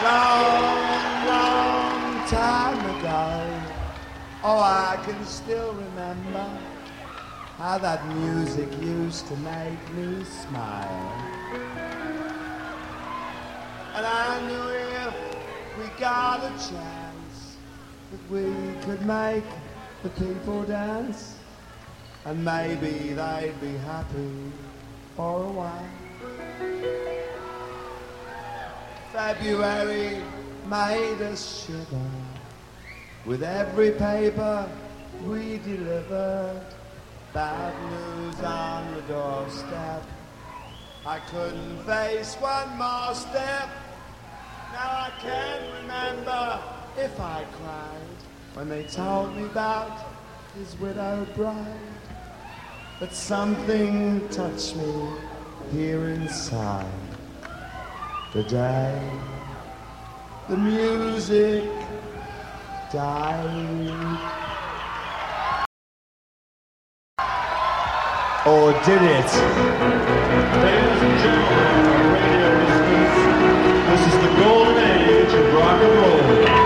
Long, long time ago, oh, I can still remember how that music used to make me smile. And I knew if we got a chance that we could make the people dance, and maybe they'd be happy for a while. February made us shiver with every paper we delivered. Bad news on the doorstep. I couldn't face one more step. Now I can't remember if I cried when they told me about his widowed bride. But something touched me here inside the day the music died. Or did it? Ladies and gentlemen, radio listeners, this is the golden age of rock and roll.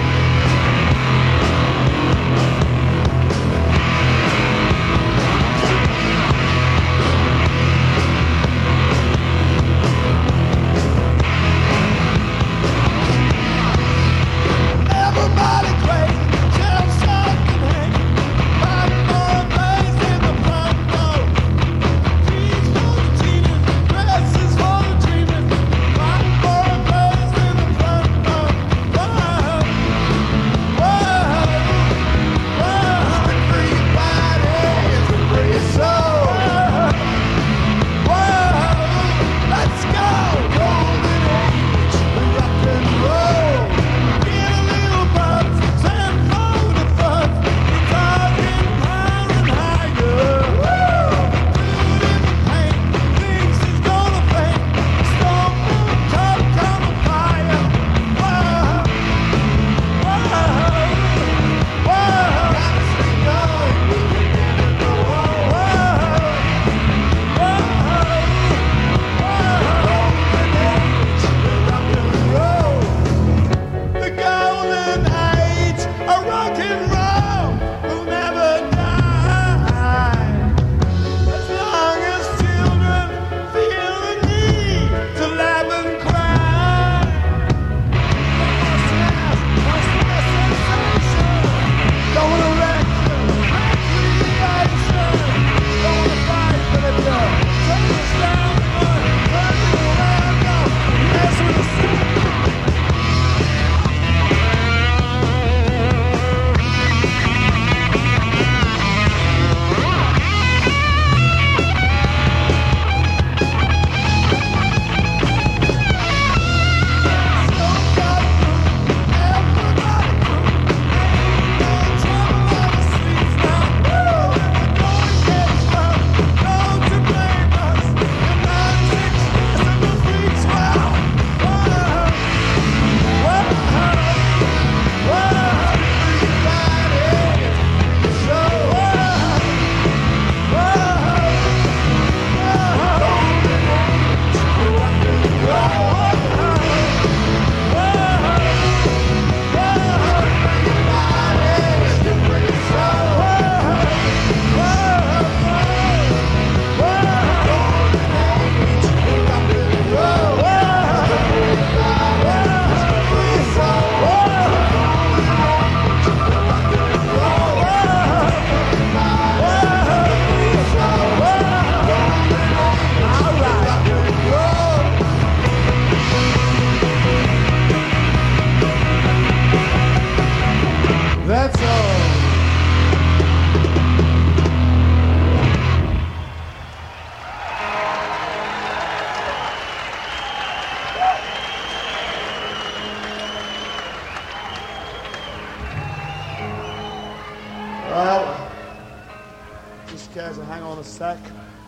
Sec.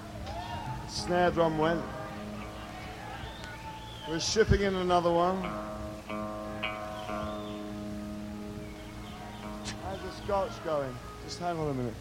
Snare drum went. We're shipping in another one. How's the scotch going? Just hang on a minute.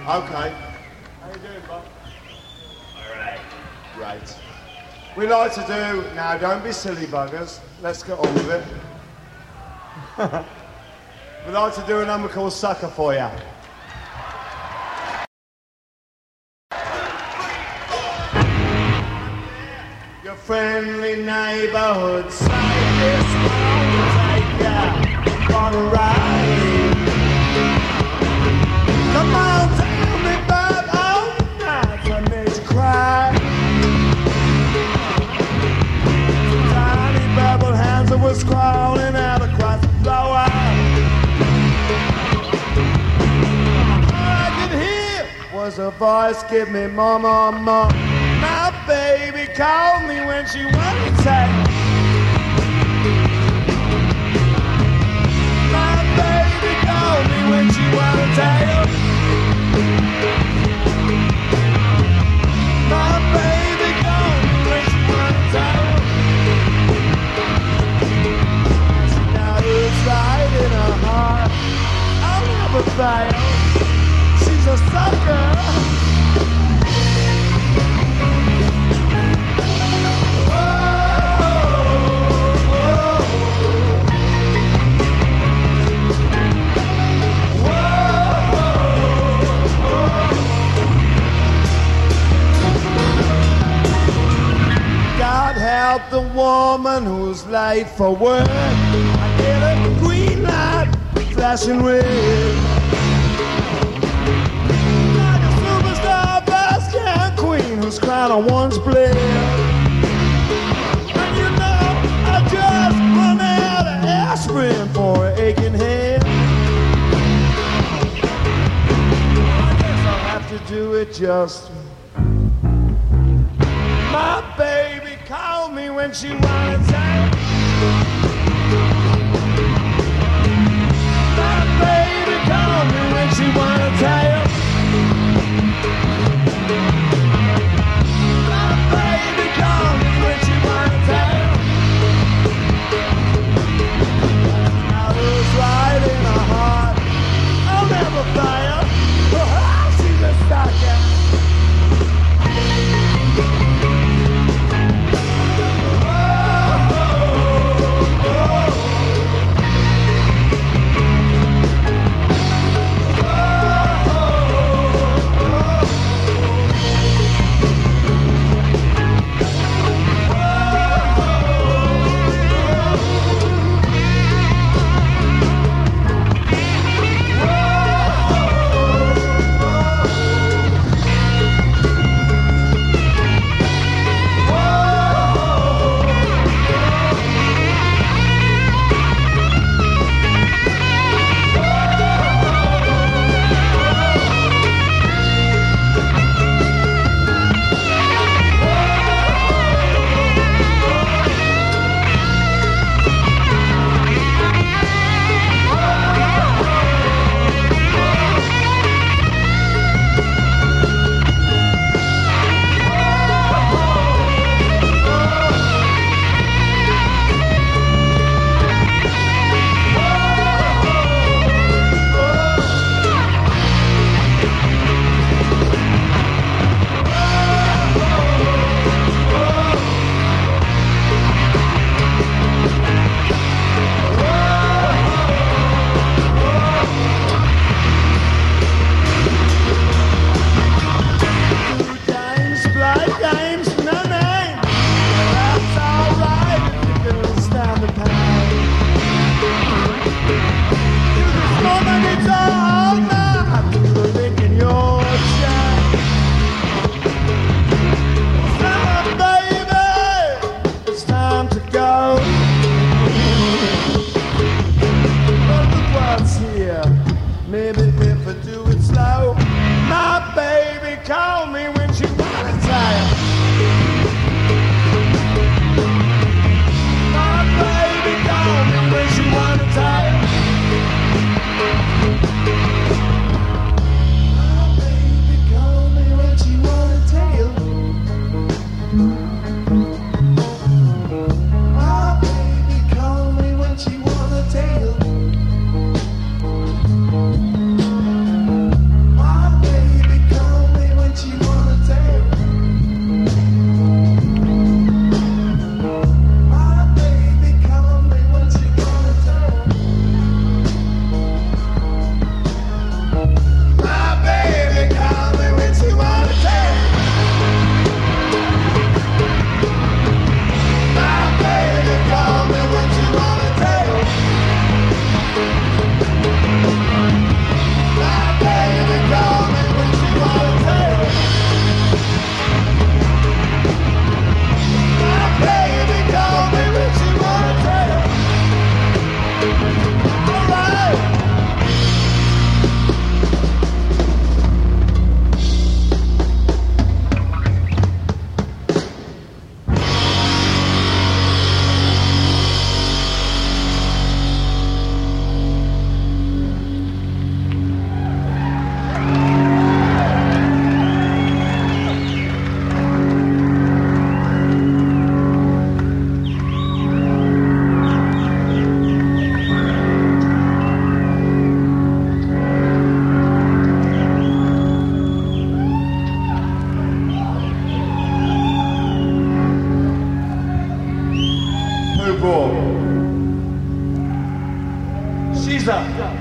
Okay. How you doing, Bob? All right. Great. We like to do... Now, don't be silly buggers. Let's get on with it. We like to do a number called Sucker for Ya. Your friendly neighborhood cyclist will take ya on a ride. Come on, tell me about all the nights I made you cry. Tiny purple hands that was crawling out across the floor. All I could hear was a voice, give me more, more, more. My baby called me when she wanted to take. My baby called me when she wanted to take. My baby called me when she wanted to take. She knows right in her heart I'll never fail. She's a sucker. God help the woman who's late for work. I get a green light flashing red. Like a superstar basket queen who's crowned on one's blade. And you know I just run out of aspirin for an aching head. I guess I'll have to do it just. My baby called me when she wanted to. My baby called me when she wanted to. My baby called me when she wanted to. I was right in her heart. I'll never fail. Oh, she's a sucker. Oh, Caesar.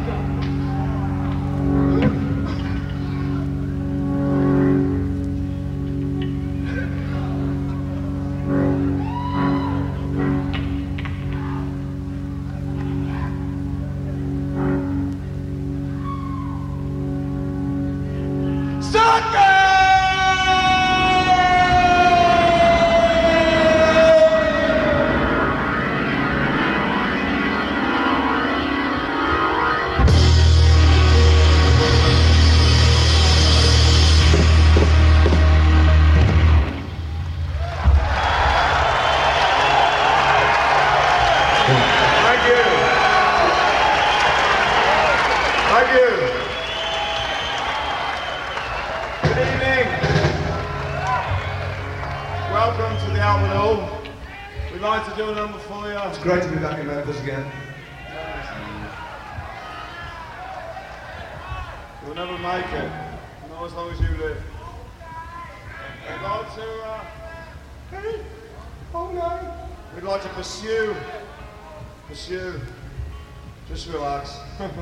Great to be back in Memphis again. You'll never make it, not as long as you live. We'd like to, we'd like to pursue, just relax.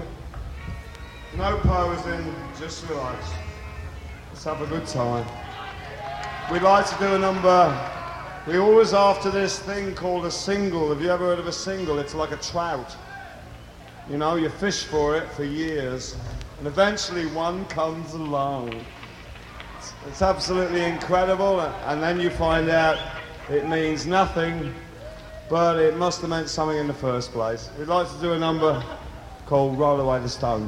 No posing, just relax. Let's have a good time. We'd like to do a number. We always after this thing called a single. Have you ever heard of a single? It's like a trout. You know, you fish for it for years, and eventually one comes along. It's absolutely incredible, and then you find out it means nothing, but it must have meant something in the first place. We'd like to do a number called Roll Away the Stone.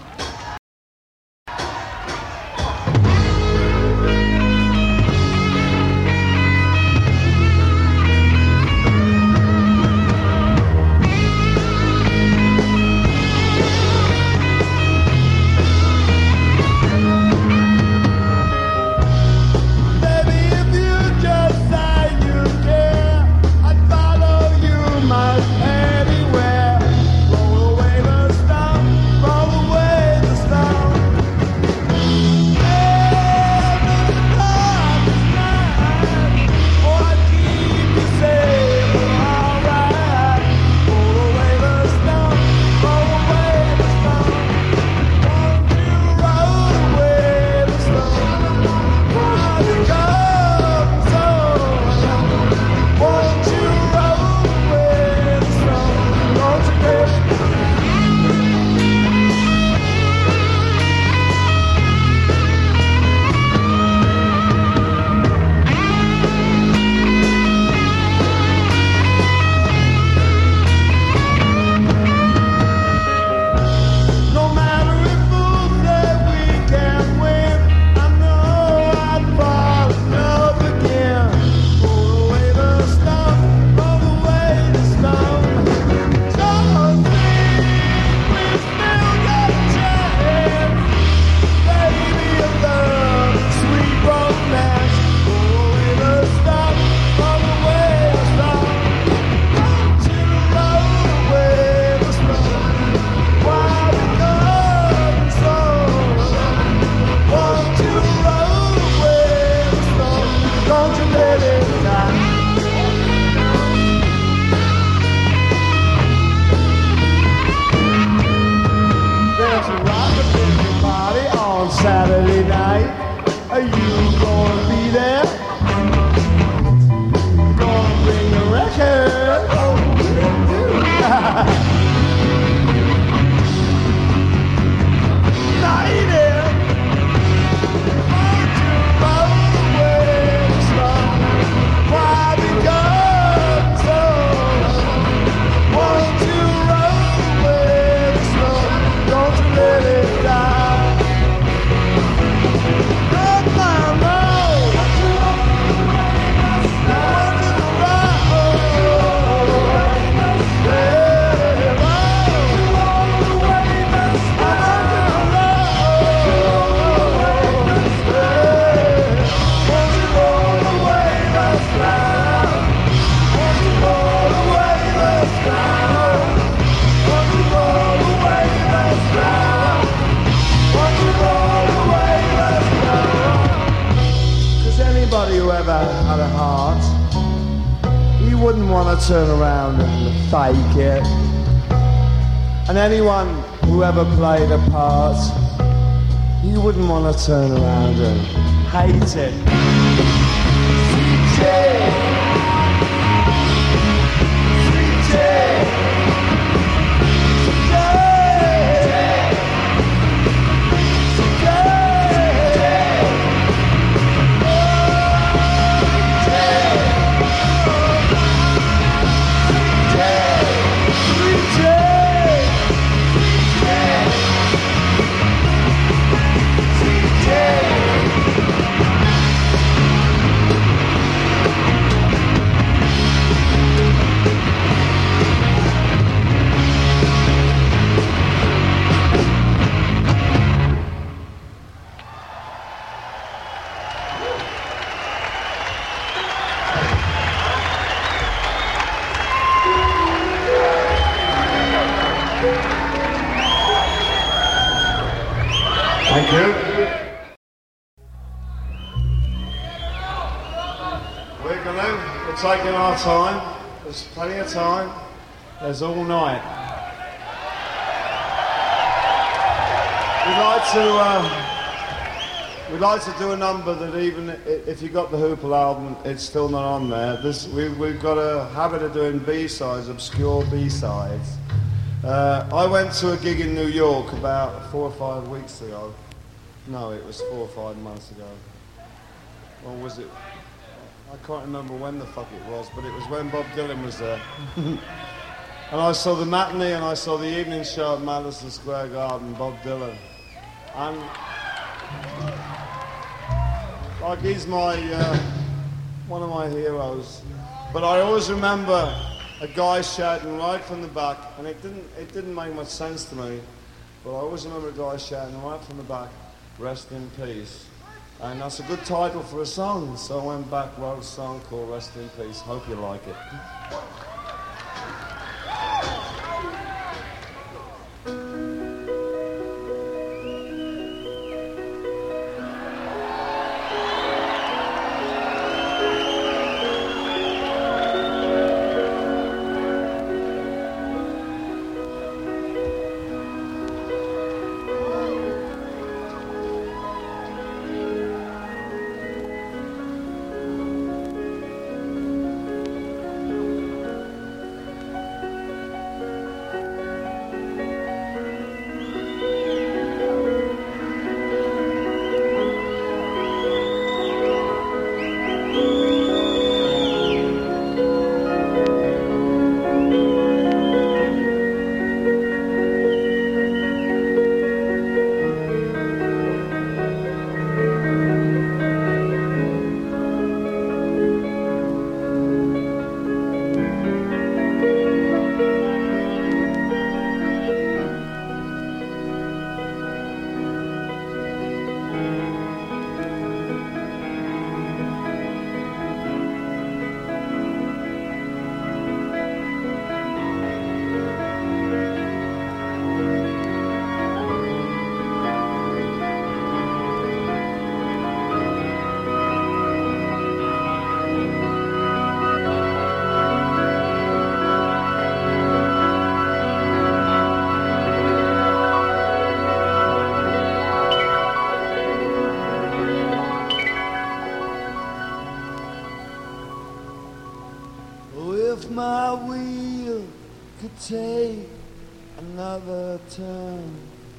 Saturday night, are you gonna be there? Gonna bring the record? Lady, won't you roll away the stone? Why become so? Won't you roll away the stone? Don't you let it die. Whoever had a heart, he wouldn't want to turn around and fake it. And anyone whoever played a part, you wouldn't want to turn around and hate it. Thank you. We're taking our time. There's plenty of time. There's all night. We'd like to do a number that even if you got the Hoople album, it's still not on there. We've got a habit of doing B-sides, obscure B-sides. I went to a gig in New York about 4 or 5 weeks ago. No, it was 4 or 5 months ago. Or was it? I can't remember when the fuck it was, but it was when Bob Dylan was there. And I saw the matinee and I saw the evening show at Madison Square Garden, Bob Dylan. And like he's my one of my heroes. But I always remember a guy shouting right from the back, and it didn't make much sense to me, but I always remember a guy shouting right from the back, "Rest in peace." And that's a good title for a song, so I went back, wrote a song called Rest in Peace. Hope you like it. Take another turn,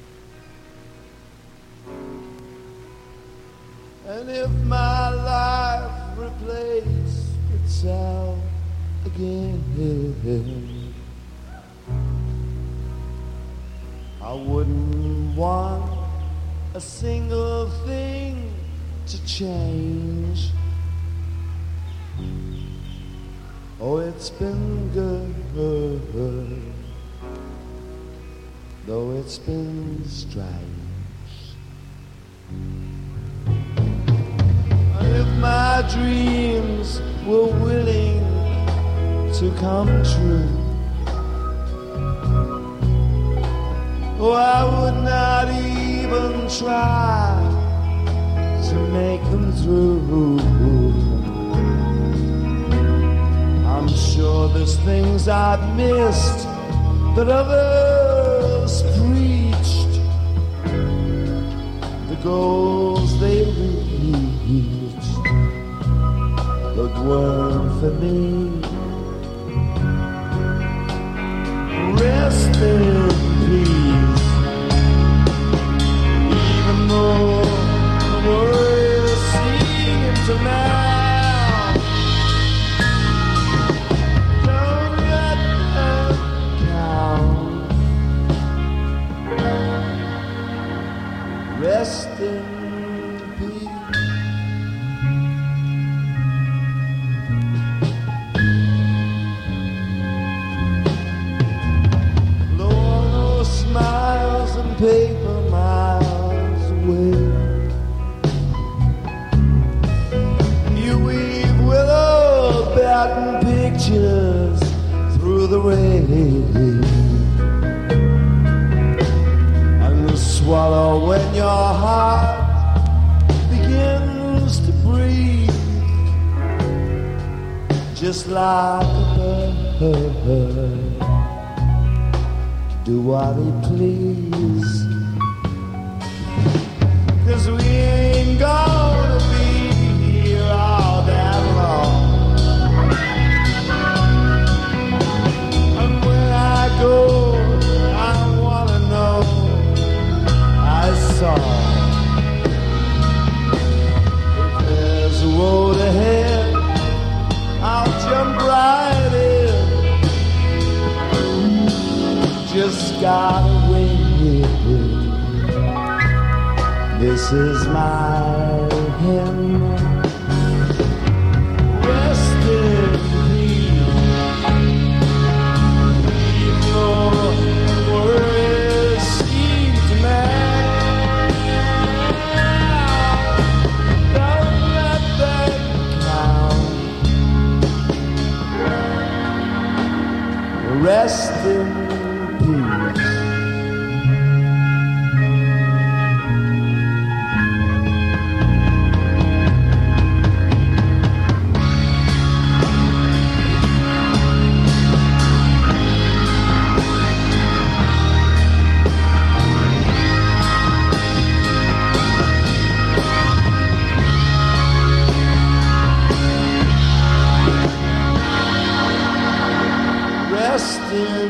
and if my life replaced itself again, I wouldn't want a single thing to change. Oh, it's been good, though it's been strange. And if my dreams were willing to come true, oh, I would not even try to make them through. I'm sure there's things I've missed that others preach goals they reached, but weren't for me. Rest in peace, even though the world seems to now. Don't let them count. Rest in peace. Miles and paper miles away, you weave willow batten pictures through the rain, and swallow when your heart begins to breathe, just like a bird. Do what he please, 'cause we ain't gonna be here all that long. And when I go, I wanna know I saw. If there's a road ahead, I'll jump right in. Just gotta wait. This is my hymn. Rest in peace. Even though worries seem to mad, don't let them count. Rest in peace. Rest in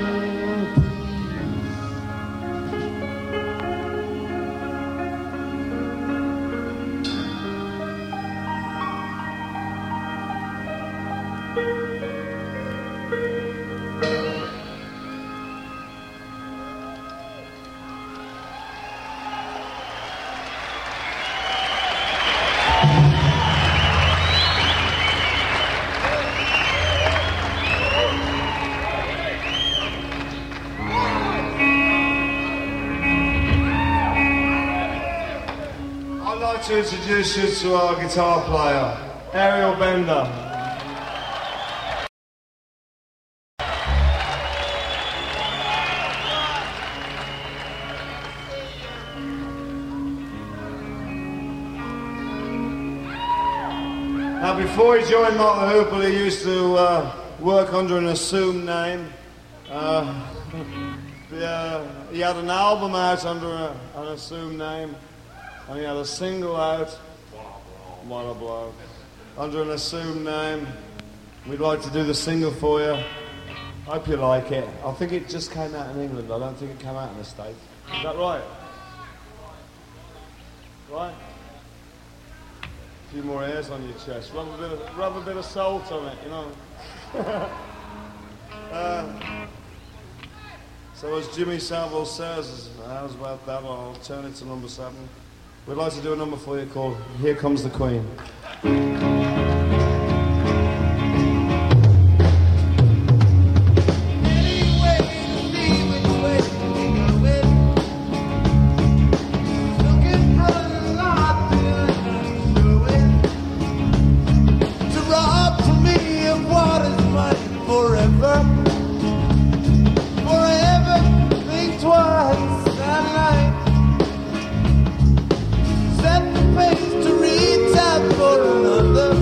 to introduce you to our guitar player, Ariel Bender. Now, before he joined Martin Hoople, he used to work under an assumed name. He had an album out under an assumed name. And he had a single out, what a bloke, under an assumed name. We'd like to do the single for you. Hope you like it. I think it just came out in England. I don't think it came out in the States. Is that right? Right? A few more hairs on your chest. Rub a bit of salt on it, you know. So as Jimmy Savile says, how's about that? I'll turn it to number 7. We'd like to do a number for you called Here Comes the Queen. Set the pace to reach out for another.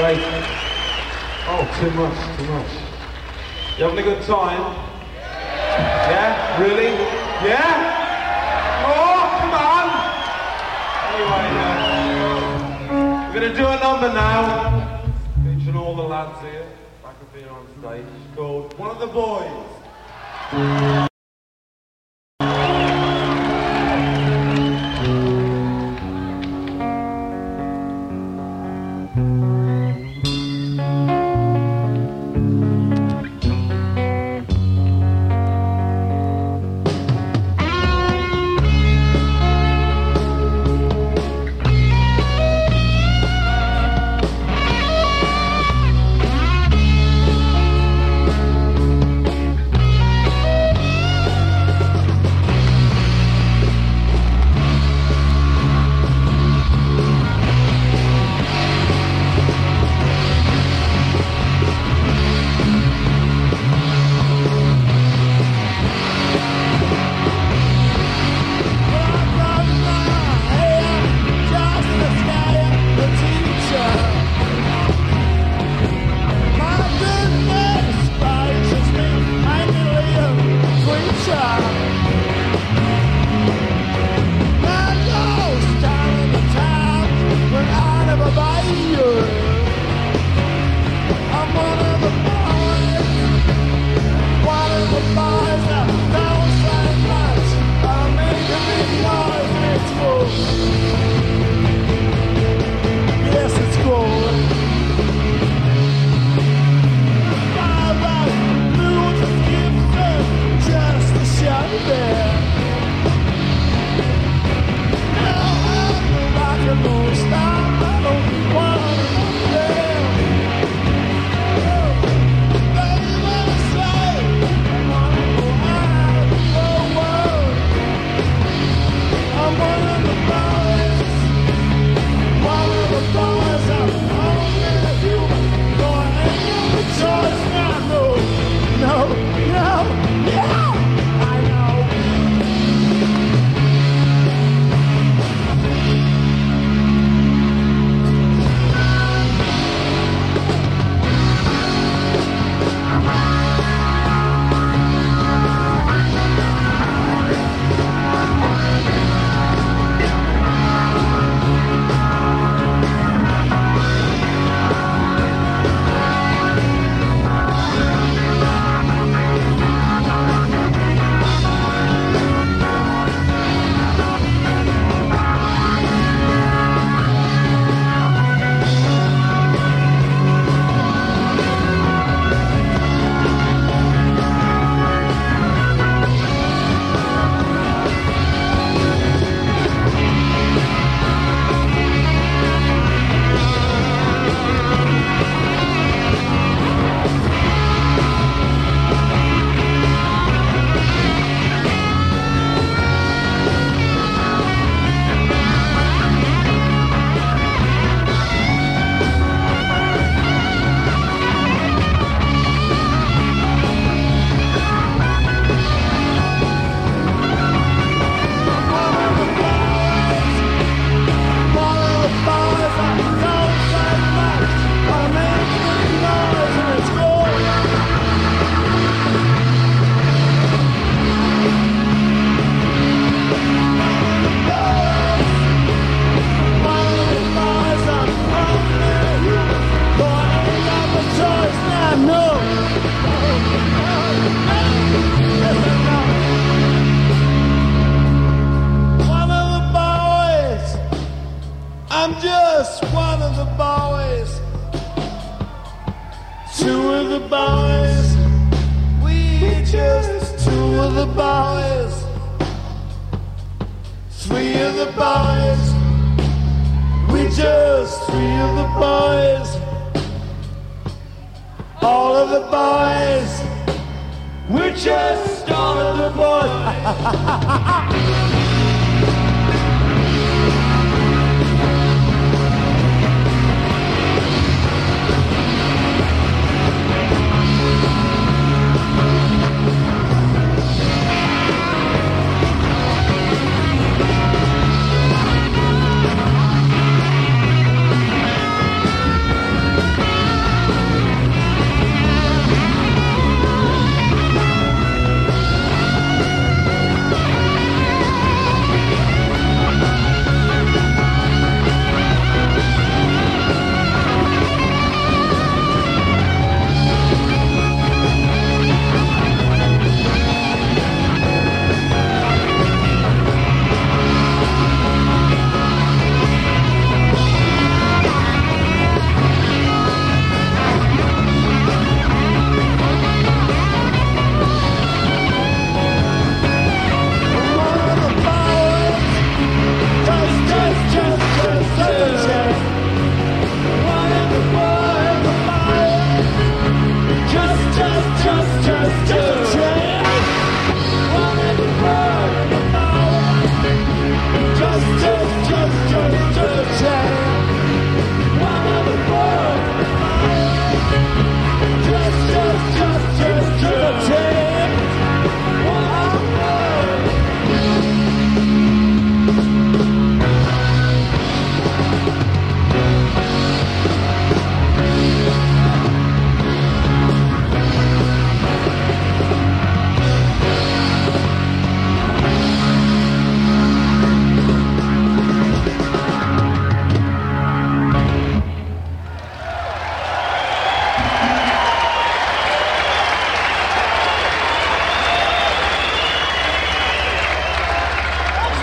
great. Oh, too much, too much. You having a good time? Yeah? Really? Yeah? Oh, come on! Anyway, we're going to do a number now, featuring all the lads here, back up here on stage, called One of the Boys.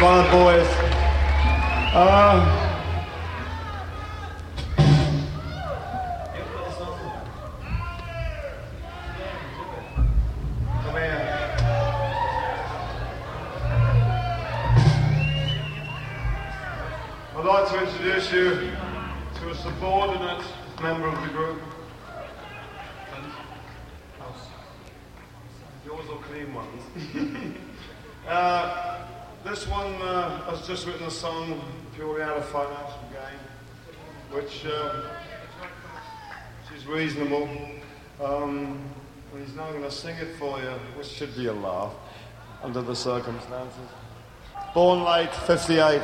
one of the boys. Come here. I'd like to introduce you to a subordinate member of the group. Yours are clean ones. This one has just written a song purely out of financial gain, which she's reasonable. And he's now going to sing it for you, which should be a laugh under the circumstances. Born late, 58.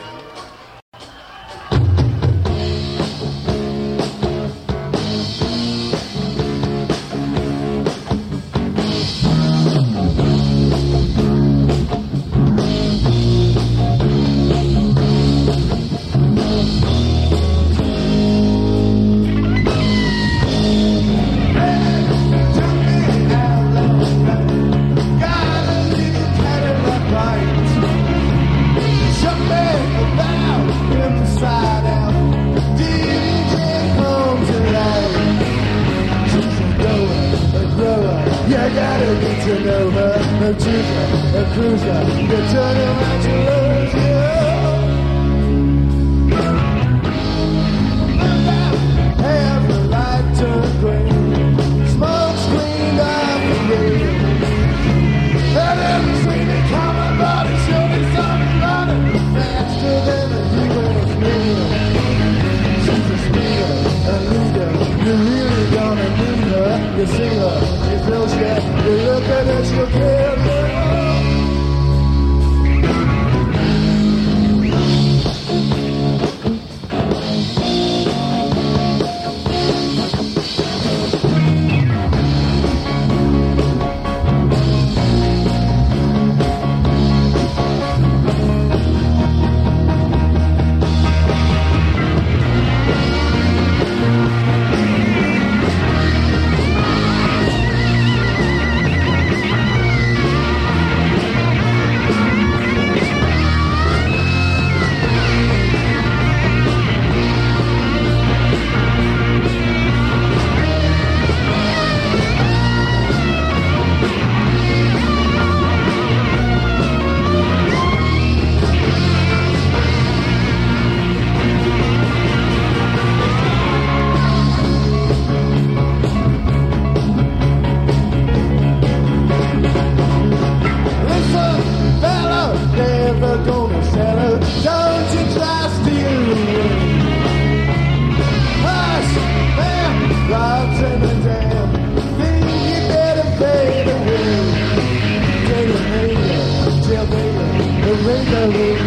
Baby, the